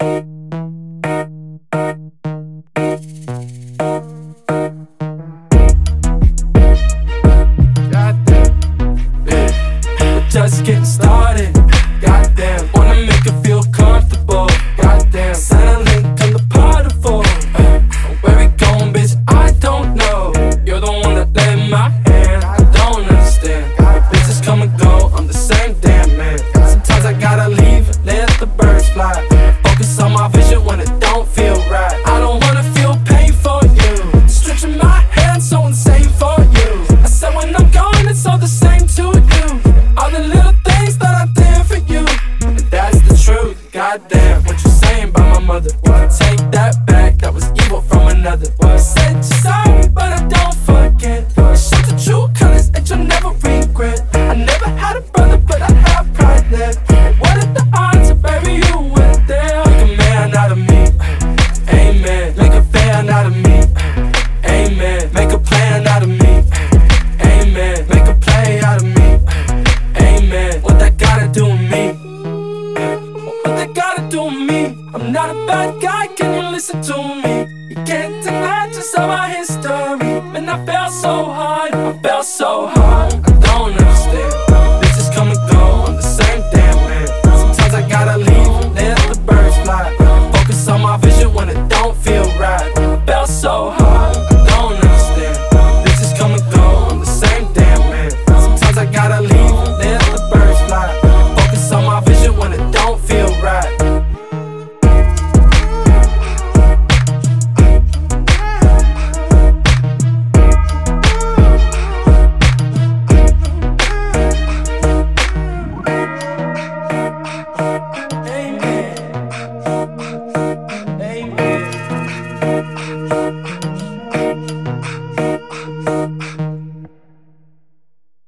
Just getting started. Goddamn, wanna make her feel comfortable. Goddamn, Santa link on the particle. Where we going, bitch? I don't know. You're the one that led my hand. I don't understand. Bitches come and go, I'm the same damn man. Sometimes I gotta leave and let the birds fly. Focus on my vision when it don't feel right. I don't wanna feel pain for you. Stretching my hands so insane for you. I said when I'm gone, it's all the same to you. All the little things that I did for you, and that's the truth. Goddamn, what you saying about my mother? You can take that back, that was evil from another. You said you're sorry, but I don't forget. You showed the true colors and you'll never regret. I never had a brother, but I have pride left. What are the odds, baby, you went there? Make a man out of me, amen. Make a fan out of me, amen. Make a plan out of me, amen. Make a play out of me, amen. What that gotta do with me? What that gotta do with me? I'm not a bad guy, can you listen to me? You can't deny just all my history. Man, I fell so hard, I fell so hard.